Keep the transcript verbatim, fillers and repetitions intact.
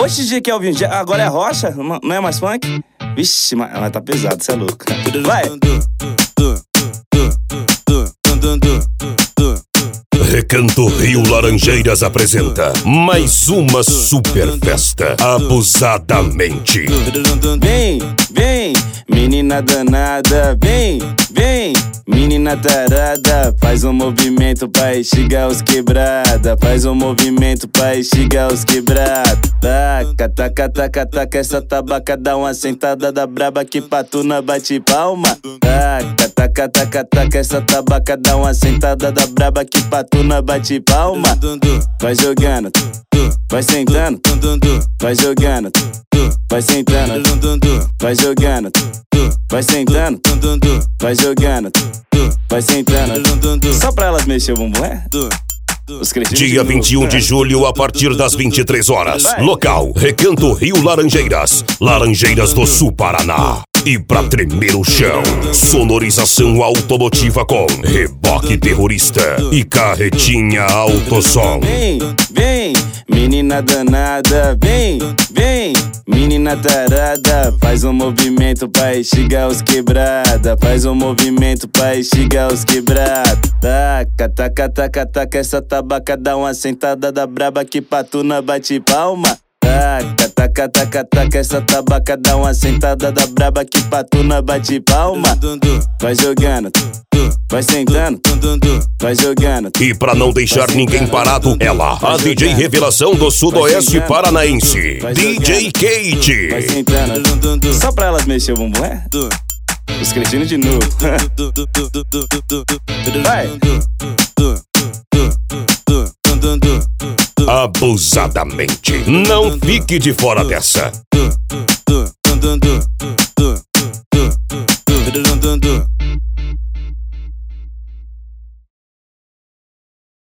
Oxe, D J Kelvin, agora é rocha? Não é mais funk? Vixe, mas, mas tá pesado, cê é louco. Vai! Recanto Rio Laranjeiras apresenta mais uma super festa, abusadamente. Vem, vem, menina danada, vem, vem, menina tarada. Faz um movimento pra instigar os quebrada, faz um movimento pra instigar os quebrada. Taca, taca, taca, taca, essa tabaca dá uma sentada da braba que patuna bate palma. Taca, taca, taca, taca, essa tabaca dá uma sentada da braba que patuna bate palma. Vai jogando, vai sentando, vai jogando, vai sentando, vai jogando, vai sentando, vai jogando, vai sentando. Só pra elas mexer o bumbum, é? Dia vinte e um de julho, a partir das vinte e três horas. Local: Recanto Rio Laranjeiras, Laranjeiras do Sul, Paraná. E pra tremer o chão, sonorização automotiva com reboque terrorista e carretinha autosom. Vem, vem, menina danada, vem, vem, menina tarada. Faz um movimento pra instigar os quebrada, faz um movimento pra instigar os quebrada. Taca, taca, taca, taca, essa tabaca dá uma sentada da braba que patuna bate palma. Taca, taca, taca, taca, essa tabaca dá uma sentada da braba que patuna bate palma. Vai jogando, vai sentando, vai jogando. E pra não deixar ninguém parado, ela, a D J Revelação do Sudoeste Paranaense, D J Kate. Vai sentando, só pra elas mexer o bumbum, é? Os cretinos de novo. Vai! Abusadamente. Não fique de fora dessa.